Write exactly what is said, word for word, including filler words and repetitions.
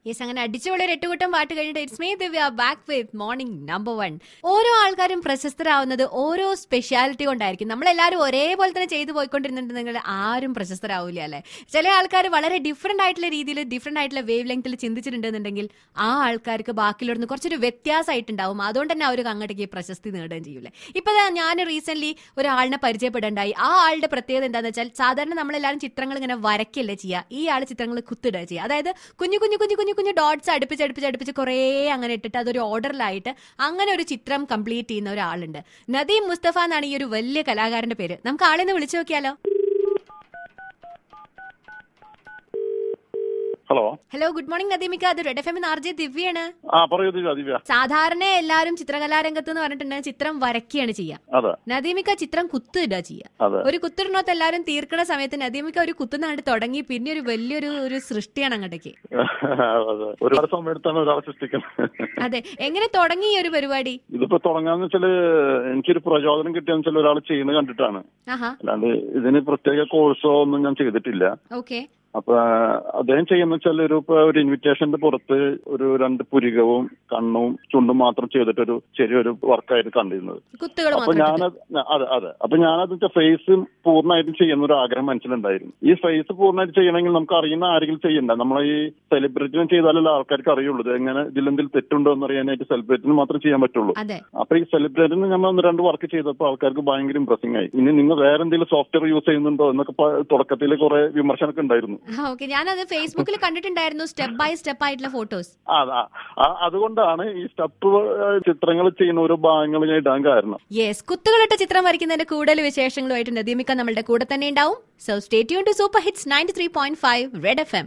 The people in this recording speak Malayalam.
യെസ്, അങ്ങനെ അടിച്ചുപൊളി ഒരു എട്ടുകൂട്ടം പാട്ട് കഴിഞ്ഞിട്ട് it's me Divya back with morning number one. ഓരോ ആൾക്കാരും പ്രശസ്തരാവുന്നത് ഓരോ സ്പെഷ്യാലിറ്റി കൊണ്ടായിരിക്കും. നമ്മളെല്ലാവരും ഒരേപോലെ തന്നെ ചെയ്തു പോയിക്കൊണ്ടിരുന്നുണ്ടെങ്കിൽ ആരും പ്രശസ്തരാവില്ല അല്ലെ. ചില ആൾക്കാർ വളരെ ഡിഫറെന്റ് ആയിട്ടുള്ള രീതിയിൽ ഡിഫറെന്റ് ആയിട്ടുള്ള വേവ് ലെങ്ത്തിൽ ചിന്തിച്ചിട്ടുണ്ടെന്നുണ്ടെങ്കിൽ ആ ആൾക്കാർക്ക് ബാക്കിയുള്ളവർക്ക് കുറച്ചൊരു വ്യത്യാസമായിട്ടുണ്ടാവും. അതുകൊണ്ട് തന്നെ അവർ അങ്ങോട്ടേക്ക് പ്രശസ്തി നേടുകയും ചെയ്യൂലേ. ഇപ്പൊ ഞാൻ റീസെന്റ് ഒരാളിനെ പരിചയപ്പെടേണ്ടായി. ആ ആളുടെ പ്രത്യേകത എന്താണെന്ന് വെച്ചാൽ സാധാരണ നമ്മളെല്ലാവരും ചിത്രങ്ങൾ ഇങ്ങനെ വരയ്ക്കല്ലേ ചെയ്യുക, ഈ ആൾ ചിത്രങ്ങൾ കുത്തിടുക ചെയ്യുക. അതായത് കുഞ്ഞു കുഞ്ഞു കുഞ്ഞു കുഞ്ഞു കുഞ്ഞു ഡോട്ട്സ് അടുപ്പിച്ച് അടുപ്പിച്ച് അടുപ്പിച്ച് കുറേ അങ്ങനെ ഇട്ടിട്ട് അതൊരു ഓർഡറിലായിട്ട് അങ്ങനെ ഒരു ചിത്രം കംപ്ലീറ്റ് ചെയ്യുന്ന ഒരാളുണ്ട്. നദീം മുസ്തഫ എന്നാണ് ഈ ഒരു വലിയ കലാകാരന്റെ പേര്. നമുക്ക് ആളെന്ന് വിളിച്ചു നോക്കിയാലോ? ഹലോ ഹലോ ഗുഡ് മോർണിംഗ് നദീമിക്ക. അത് red F M R J ദിവ്യാണ്. ആ പറയൂ ദിവ്യ. സാധാരണ എല്ലാവരും ചിത്രകലാരംഗത്ത് എന്ന് പറഞ്ഞിട്ടുണ്ടെങ്കിൽ ചിത്രം വരയ്ക്കുകയാണ് ചെയ്യുക. നദീമിക്ക ചിത്രം കുത്തിടുക ചെയ്യുക. ഒരു കുത്തിടുന്നോത്ത് എല്ലാവരും തീർക്കണ സമയത്ത് നദീമിക്ക ഒരു കുത്തുന്നാണ്ട് തുടങ്ങി പിന്നെ ഒരു വലിയൊരു ഒരു സൃഷ്ടിയാണ് അങ്ങോട്ടേക്ക്. ഒരുപാട് സമയത്താണ് ഒരാളെ സൃഷ്ടിക്കുന്നത്. അതെ, എങ്ങനെ തുടങ്ങി ഈ ഒരു പരിപാടി? ഇതിപ്പോ തുടങ്ങാന്ന് വെച്ചാല് എനിക്കൊരു പ്രചോദനം കിട്ടിയെന്ന് വെച്ചാൽ ഒരാൾ ചെയ്യുന്നത് കണ്ടിട്ടാണ്. അല്ലാണ്ട് ഇതിന് പ്രത്യേക കോഴ്സോ ഒന്നും ഞാൻ ചെയ്തിട്ടില്ല. ഓക്കെ. അപ്പൊ അദ്ദേഹം ചെയ്യുന്ന വെച്ചാൽ ഒരു ഒരു ഇൻവിറ്റേഷന്റെ പുറത്ത് ഒരു രണ്ട് പുരികവും കണ്ണും ചുണ്ടും മാത്രം ചെയ്തിട്ടൊരു ചെറിയൊരു വർക്കായിട്ട് കണ്ടിരുന്നത്. അപ്പൊ ഞാനത് അതെ അതെ അപ്പൊ ഞാനത് ഫേസ് പൂർണ്ണമായിട്ടും ചെയ്യുന്ന ഒരു ആഗ്രഹം മനസ്സിലുണ്ടായിരുന്നു. ഈ ഫേസ് പൂർണ്ണമായിട്ട് ചെയ്യണമെങ്കിൽ നമുക്ക് അറിയുന്ന ആരെങ്കിലും ചെയ്യണ്ട. നമ്മൾ ഈ സെലിബ്രിറ്റിനെ ചെയ്താലല്ല ആൾക്കാർക്ക് അറിയുള്ളൂ എങ്ങനെ ഇതിലെന്തെങ്കിലും തെറ്റുണ്ടോ എന്ന് അറിയാനായിട്ട് സെലിബ്രിറ്റിന് മാത്രം ചെയ്യാൻ പറ്റുള്ളൂ. അപ്പൊ ഈ സെലിബ്രിറ്റിന് നമ്മൾ ഒന്ന് രണ്ട് വർക്ക് ചെയ്തപ്പോൾ ആൾക്കാർക്ക് ഭയങ്കര ഇംപ്രസിംഗ് ആയി. ഇനി നിങ്ങൾ വേറെ എന്തെങ്കിലും സോഫ്റ്റ്വെയർ യൂസ് ചെയ്യുന്നുണ്ടോ എന്നൊക്കെ തുടക്കത്തിൽ കുറെ വിമർശനമൊക്കെ ഉണ്ടായിരുന്നു. ഓക്കെ, ഞാനത് ഫേസ്ബുക്കിൽ കണ്ടിട്ടുണ്ടായിരുന്നു സ്റ്റെപ്പ് ബൈ സ്റ്റെപ്പ് ആയിട്ടുള്ള ഫോട്ടോസ്. അതുകൊണ്ടാണ് ഈ സ്റ്റെപ്പ് ചിത്രങ്ങൾ ചെയ്യുന്ന ഓരോ ഭാഗങ്ങൾ ഞാൻ ഇടാൻ കാരണം. യെസ്, കുത്തുകളിട്ട ചിത്രം വരയ്ക്കുന്നതിന്റെ കൂടുതൽ വിശേഷങ്ങളുമായിട്ട് നദീമിക്ക നമ്മളുടെ കൂടെ തന്നെ ഉണ്ടാവും. So stay tune to super hits ninety three point five red F M.